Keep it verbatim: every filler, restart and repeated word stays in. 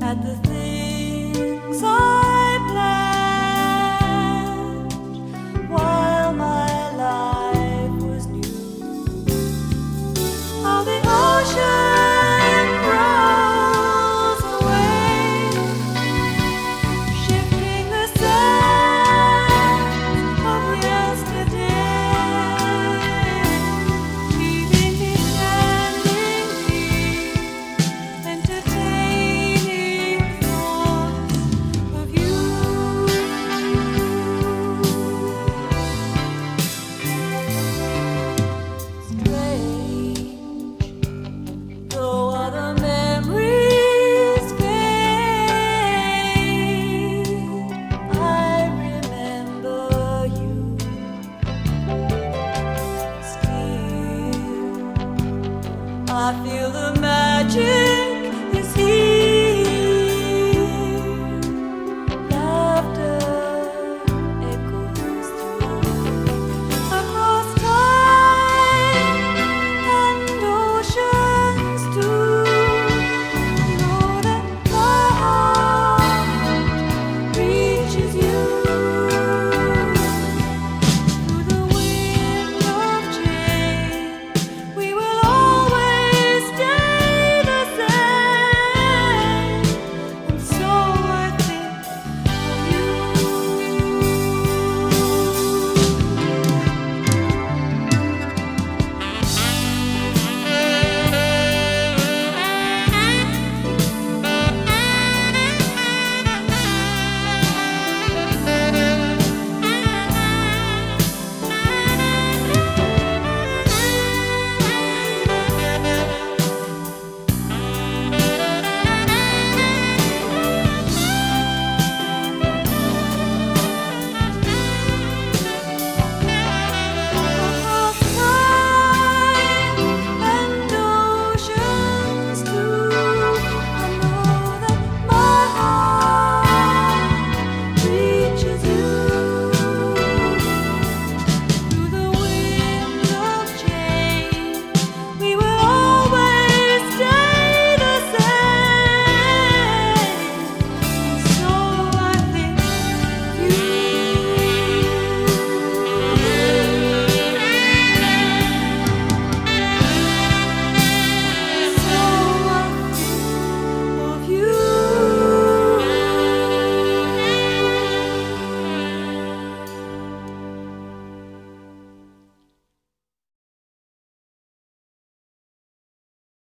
at the things I planned while my life was new. How the ocean rolls away, shifting the sands of yesterday, leaving me standing here, entertaining thoughts of you. Strange, though other memories fade, I remember you still. I feel the magic